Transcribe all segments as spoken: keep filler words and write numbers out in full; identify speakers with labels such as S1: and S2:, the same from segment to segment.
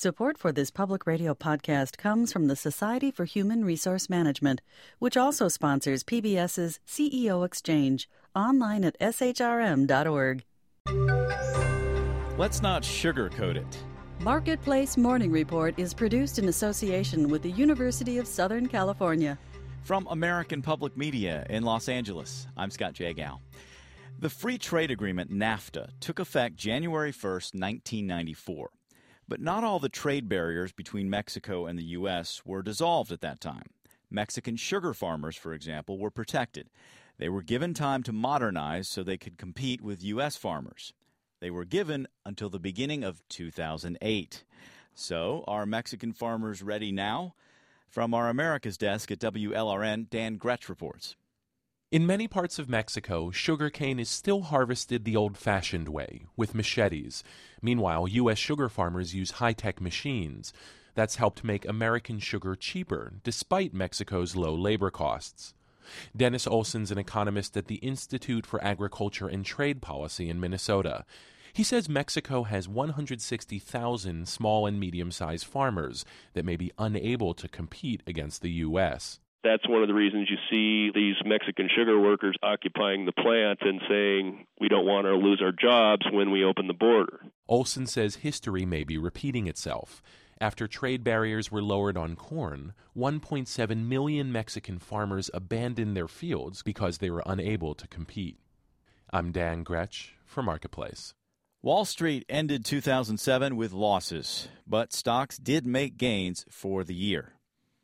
S1: Support for this public radio podcast comes from the Society for Human Resource Management, which also sponsors PBS's C E O Exchange, online at s h r m dot org.
S2: Let's not sugarcoat it.
S1: Marketplace Morning Report is produced in association with the University of Southern California.
S2: From American Public Media in Los Angeles, I'm Scott Jagow. The Free Trade Agreement, NAFTA, took effect January first, nineteen ninety-four. But not all the trade barriers between Mexico and the U S were dissolved at that time. Mexican sugar farmers, for example, were protected. They were given time to modernize so they could compete with U S farmers. They were given until the beginning of two thousand eight. So, are Mexican farmers ready now? From our America's desk at W L R N, Dan Gretsch reports.
S3: In many parts of Mexico, sugarcane is still harvested the old-fashioned way, with machetes. Meanwhile, U S sugar farmers use high-tech machines. That's helped make American sugar cheaper, despite Mexico's low labor costs. Dennis Olson's an economist at the Institute for Agriculture and Trade Policy in Minnesota. He says Mexico has one hundred sixty thousand small and medium-sized farmers that may be unable to compete against the U S
S4: That's one of the reasons you see these Mexican sugar workers occupying the plant and saying, we don't want to lose our jobs when we open the border.
S3: Olson says history may be repeating itself. After trade barriers were lowered on corn, one point seven million Mexican farmers abandoned their fields because they were unable to compete. I'm Dan Gretsch for Marketplace.
S2: Wall Street ended two thousand seven with losses, but stocks did make gains for the year.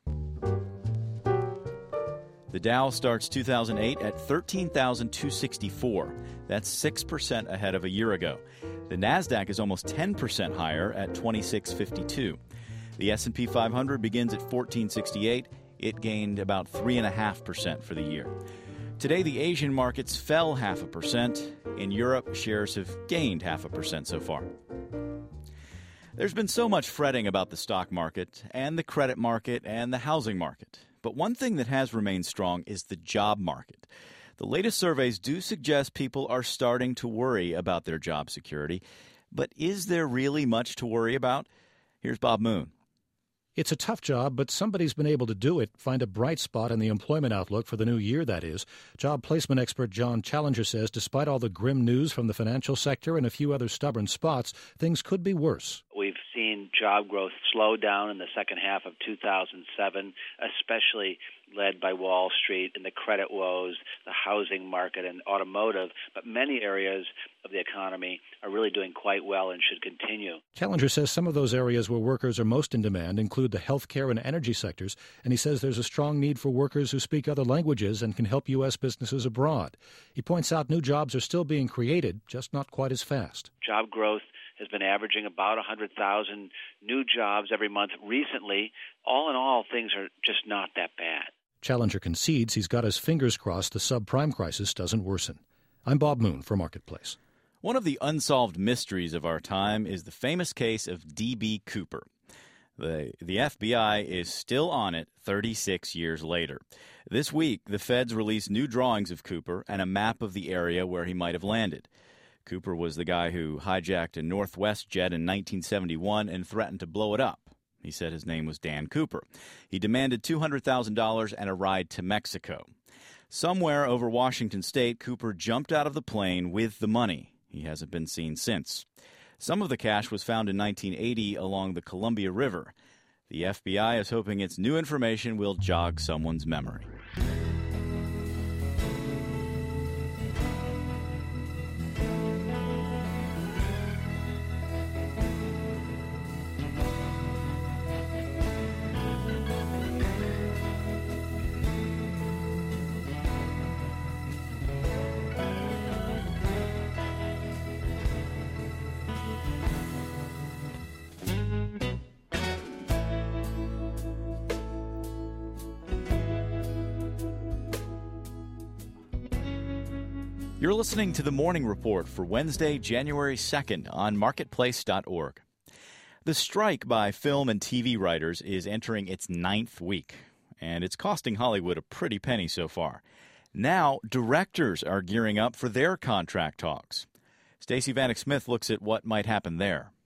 S2: The Dow starts two thousand eight at thirteen thousand two hundred sixty-four. That's six percent ahead of a year ago. The Nasdaq is almost ten percent higher at twenty-six fifty-two. The S and P five hundred begins at fourteen sixty-eight. It gained about three point five percent for the year. Today, the Asian markets fell half a percent. In Europe, shares have gained half a percent so far. There's been so much fretting about the stock market and the credit market and the housing market. But one thing that has remained strong is the job market. The latest surveys do suggest people are starting to worry about their job security. But is there really much to worry about? Here's Bob Moon.
S5: It's a tough job, but somebody's been able to do it. Find a bright spot in the employment outlook for the new year, that is. Job placement expert John Challenger says despite all the grim news from the financial sector and a few other stubborn spots, things could be worse.
S6: We've seen job growth slow down in the second half of two thousand seven, especially led by Wall Street and the credit woes, the housing market, and automotive. But many areas of the economy are really doing quite well and should continue.
S5: Challenger says some of those areas where workers are most in demand include the healthcare and energy sectors, and he says there's a strong need for workers who speak other languages and can help U S businesses abroad. He points out new jobs are still being created, just not quite as fast.
S6: Job growth has been averaging about one hundred thousand new jobs every month recently. All in all, things are just not that bad.
S5: Challenger concedes he's got his fingers crossed the subprime crisis doesn't worsen. I'm Bob Moon for Marketplace.
S2: One of the unsolved mysteries of our time is the famous case of D B. Cooper. The, the F B I is still on it thirty-six years later. This week, the feds released new drawings of Cooper and a map of the area where he might have landed. Cooper was the guy who hijacked a Northwest jet in nineteen seventy-one and threatened to blow it up. He said his name was Dan Cooper. He demanded two hundred thousand dollars and a ride to Mexico. Somewhere over Washington State, Cooper jumped out of the plane with the money. He hasn't been seen since. Some of the cash was found in nineteen eighty along the Columbia River. The F B I is hoping its new information will jog someone's memory. You're listening to the Morning Report for Wednesday, January second on marketplace dot org. The strike by film and T V writers is entering its ninth week, and it's costing Hollywood a pretty penny so far. Now, directors are gearing up for their contract talks. Stacey Vanek Smith looks at what might happen there.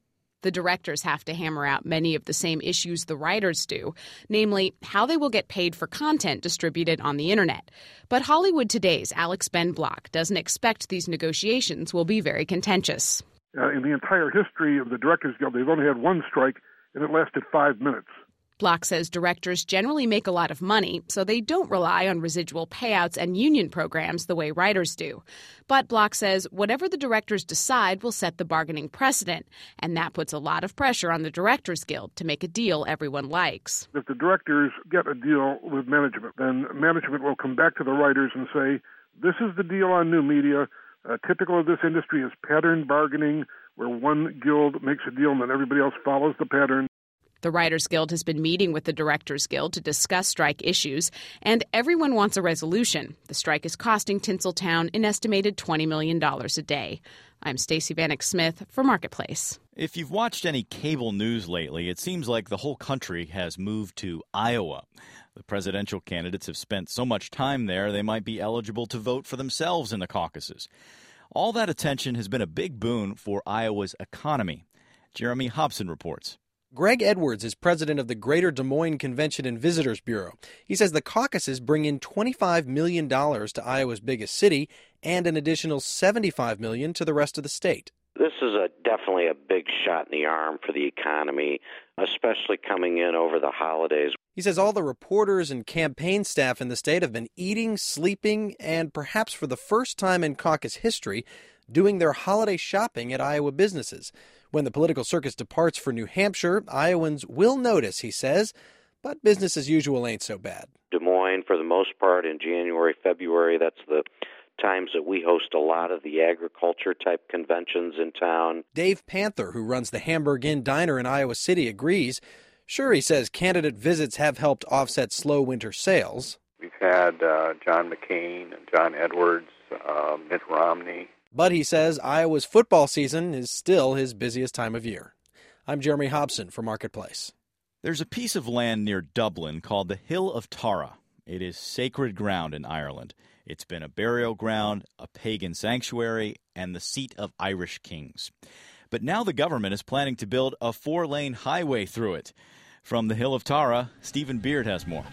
S7: The directors have to hammer out many of the same issues the writers do, namely how they will get paid for content distributed on the internet. But Hollywood Today's Alex Ben Block doesn't expect these negotiations will be very contentious.
S8: Uh, in the entire history of the Directors Guild, they've only had one strike, and it lasted five minutes.
S7: Block says directors generally make a lot of money, so they don't rely on residual payouts and union programs the way writers do. But Block says whatever the directors decide will set the bargaining precedent, and that puts a lot of pressure on the Directors Guild to make a deal everyone likes.
S8: If the directors get a deal with management, then management will come back to the writers and say, this is the deal on new media. Uh, typical of this industry is pattern bargaining, where one guild makes a deal and then everybody else follows the pattern.
S7: The Writers Guild has been meeting with the Directors Guild to discuss strike issues, and everyone wants a resolution. The strike is costing Tinseltown an estimated twenty million dollars a day. I'm Stacey Vanek Smith for Marketplace.
S2: If you've watched any cable news lately, it seems like the whole country has moved to Iowa. The presidential candidates have spent so much time there, they might be eligible to vote for themselves in the caucuses. All that attention has been a big boon for Iowa's economy. Jeremy Hobson reports.
S9: Greg Edwards is president of the Greater Des Moines Convention and Visitors Bureau. He says the caucuses bring in twenty-five million dollars to Iowa's biggest city and an additional seventy-five million dollars to the rest of the state.
S10: This is a definitely a big shot in the arm for the economy, especially coming in over the holidays.
S9: He says all the reporters and campaign staff in the state have been eating, sleeping, and perhaps for the first time in caucus history, doing their holiday shopping at Iowa businesses. When the political circus departs for New Hampshire, Iowans will notice, he says, but business as usual ain't so bad.
S10: Des Moines, for the most part, in January, February, that's the times that we host a lot of the agriculture-type conventions in town.
S9: Dave Panther, who runs the Hamburg Inn Diner in Iowa City, agrees. Sure, he says candidate visits have helped offset slow winter sales.
S11: We've had uh, John McCain and John Edwards, uh, Mitt Romney.
S9: But he says Iowa's football season is still his busiest time of year. I'm Jeremy Hobson for Marketplace.
S2: There's a piece of land near Dublin called the Hill of Tara. It is sacred ground in Ireland. It's been a burial ground, a pagan sanctuary, and the seat of Irish kings. But now the government is planning to build a four-lane highway through it. From the Hill of Tara, Stephen Beard has more.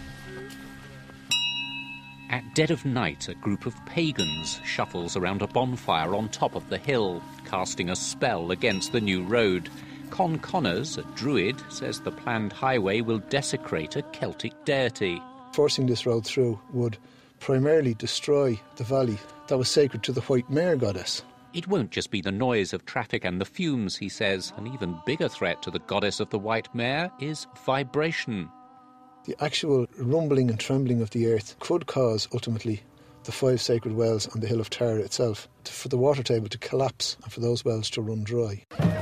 S12: At dead of night, a group of pagans shuffles around a bonfire on top of the hill, casting a spell against the new road. Con Connors, a druid, says the planned highway will desecrate a Celtic deity.
S13: Forcing this road through would primarily destroy the valley that was sacred to the White Mare goddess.
S12: It won't just be the noise of traffic and the fumes, he says. An even bigger threat to the goddess of the White Mare is vibration.
S13: The actual rumbling and trembling of the earth could cause, ultimately, the five sacred wells on the Hill of Tara itself, to, for the water table to collapse and for those wells to run dry.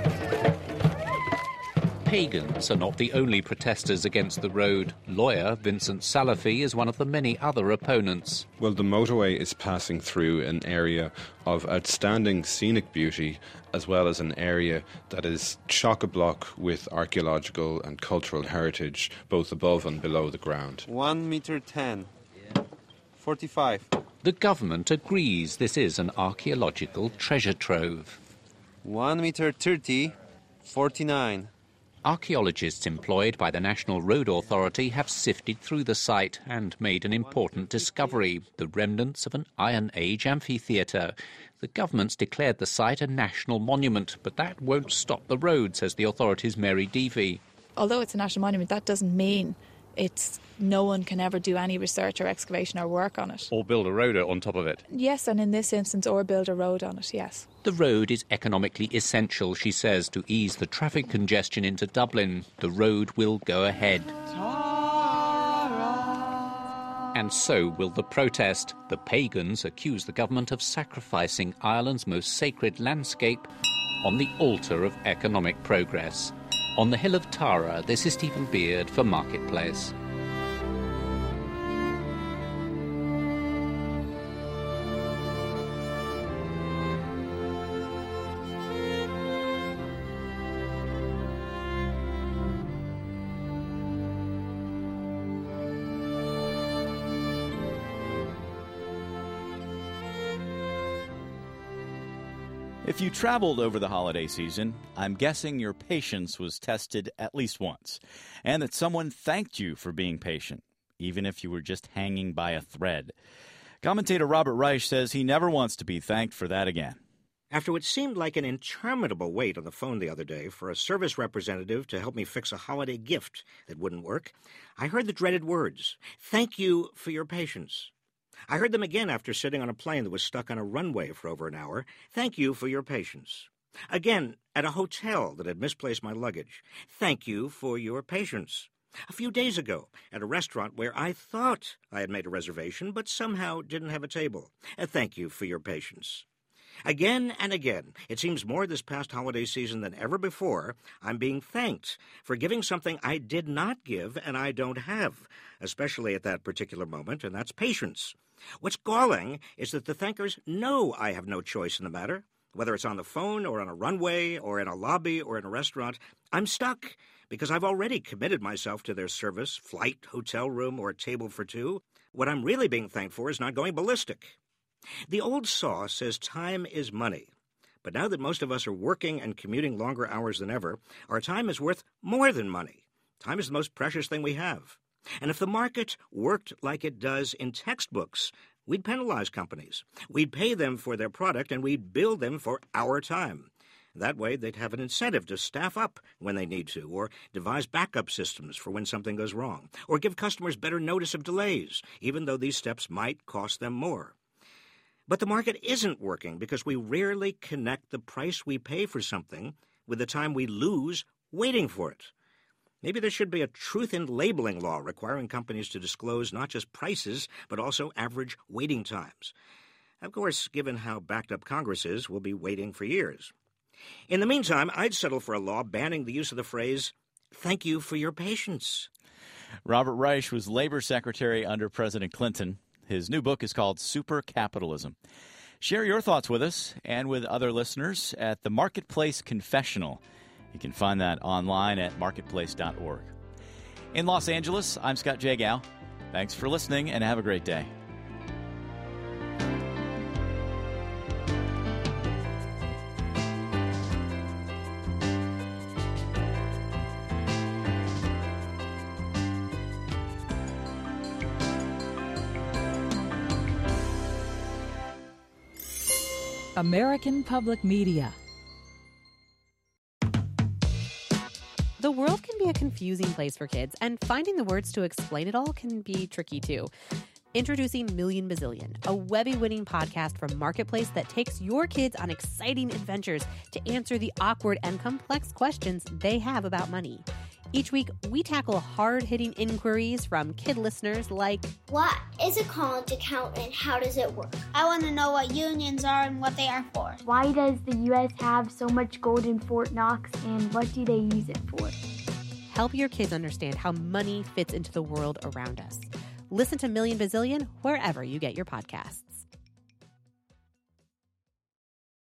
S12: Pagans are not the only protesters against the road. Lawyer Vincent Salafi is one of the many other opponents.
S14: Well, the motorway is passing through an area of outstanding scenic beauty, as well as an area that is chock-a-block with archaeological and cultural heritage, both above and below the ground.
S15: One meter ten. Forty-five.
S12: The government agrees this is an archaeological treasure trove.
S15: One meter thirty. Forty-nine.
S12: Archaeologists employed by the National Road Authority have sifted through the site and made an important discovery, the remnants of an Iron Age amphitheatre. The government's declared the site a national monument, but that won't stop the road, says the authority's Mary Deavy.
S16: Although it's a national monument, that doesn't mean it's no one can ever do any research or excavation or work on it.
S17: Or build a road on top of it.
S16: Yes, and in this instance, or build a road on it, yes.
S12: The road is economically essential, she says, to ease the traffic congestion into Dublin. The road will go ahead. And so will the protest. The pagans accuse the government of sacrificing Ireland's most sacred landscape on the altar of economic progress. On the Hill of Tara, this is Stephen Beard for Marketplace.
S2: If you traveled over the holiday season, I'm guessing your patience was tested at least once, and that someone thanked you for being patient, even if you were just hanging by a thread. Commentator Robert Reich says he never wants to be thanked for that again.
S17: After what seemed like an interminable wait on the phone the other day for a service representative to help me fix a holiday gift that wouldn't work, I heard the dreaded words, "Thank you for your patience." I heard them again after sitting on a plane that was stuck on a runway for over an hour. "Thank you for your patience." Again, at a hotel that had misplaced my luggage. "Thank you for your patience." A few days ago, at a restaurant where I thought I had made a reservation but somehow didn't have a table. Uh, thank you for your patience. Again and again, it seems more this past holiday season than ever before, I'm being thanked for giving something I did not give and I don't have, especially at that particular moment, and that's patience. What's galling is that the thankers know I have no choice in the matter. Whether it's on the phone or on a runway or in a lobby or in a restaurant, I'm stuck because I've already committed myself to their service, flight, hotel room, or table for two. What I'm really being thanked for is not going ballistic. The old saw says time is money. But now that most of us are working and commuting longer hours than ever, our time is worth more than money. Time is the most precious thing we have. And if the market worked like it does in textbooks, we'd penalize companies. We'd pay them for their product, and we'd bill them for our time. That way, they'd have an incentive to staff up when they need to, or devise backup systems for when something goes wrong, or give customers better notice of delays, even though these steps might cost them more. But the market isn't working because we rarely connect the price we pay for something with the time we lose waiting for it. Maybe there should be a truth in labeling law requiring companies to disclose not just prices, but also average waiting times. Of course, given how backed up Congress is, we'll be waiting for years. In the meantime, I'd settle for a law banning the use of the phrase, "Thank you for your patience."
S2: Robert Reich was Labor Secretary under President Clinton. His new book is called Super Capitalism. Share your thoughts with us and with other listeners at the Marketplace Confessional. You can find that online at marketplace dot org. In Los Angeles, I'm Scott Jagow. Thanks for listening and have a great day.
S18: American Public Media.
S19: The world can be a confusing place for kids, and finding the words to explain it all can be tricky too. Introducing Million Bazillion, a Webby-winning podcast from Marketplace that takes your kids on exciting adventures to answer the awkward and complex questions they have about money. Each week, we tackle hard-hitting inquiries from kid listeners like,
S20: what is a college account and how does it work? I want to know what unions are and what they are for.
S21: Why does the U S have so much gold in Fort Knox and what do they use it for?
S19: Help your kids understand how money fits into the world around us. Listen to Million Bazillion wherever you get your podcasts.